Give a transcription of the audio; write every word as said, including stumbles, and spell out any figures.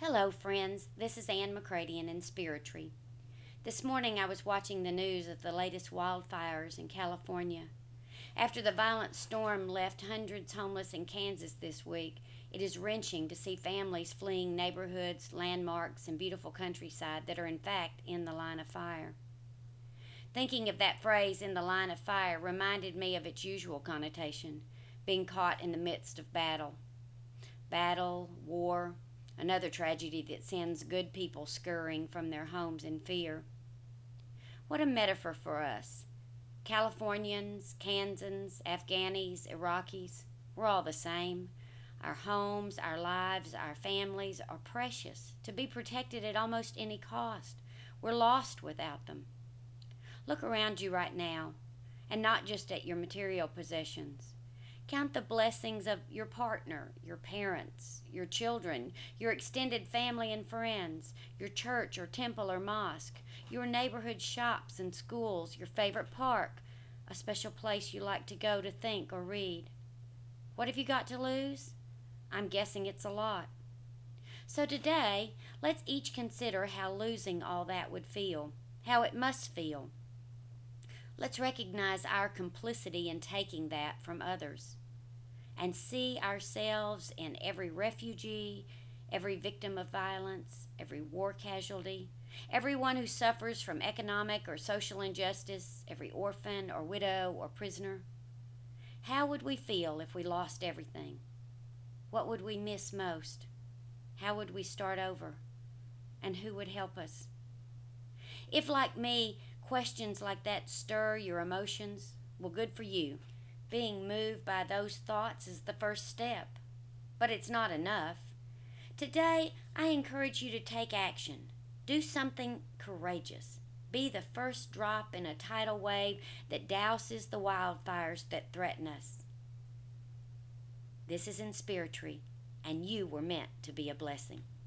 Hello, friends. This is Ann McCradian in Spiritry. This morning I was watching the news of the latest wildfires in California. After the violent storm left hundreds homeless in Kansas this week, it is wrenching to see families fleeing neighborhoods, landmarks, and beautiful countryside that are in fact in the line of fire. Thinking of that phrase, in the line of fire, reminded me of its usual connotation, being caught in the midst of battle. Battle, war, another tragedy that sends good people scurrying from their homes in fear. What a metaphor for us. Californians, Kansans, Afghanis, Iraqis, we're all the same. Our homes, our lives, our families are precious, to be protected at almost any cost. We're lost without them. Look around you right now, and not just at your material possessions. Count the blessings of your partner, your parents, your children, your extended family and friends, your church or temple or mosque, your neighborhood shops and schools, your favorite park, a special place you like to go to think or read. What have you got to lose? I'm guessing it's a lot. So today, let's each consider how losing all that would feel, how it must feel. Let's recognize our complicity in taking that from others and see ourselves in every refugee, every victim of violence, every war casualty, everyone who suffers from economic or social injustice, every orphan or widow or prisoner. How would we feel if we lost everything? What would we miss most? How would we start over? And who would help us? If, like me, questions like that stir your emotions, well, good for you. Being moved by those thoughts is the first step, but it's not enough. Today, I encourage you to take action. Do something courageous. Be the first drop in a tidal wave that douses the wildfires that threaten us. This is Inspiritry, and you were meant to be a blessing.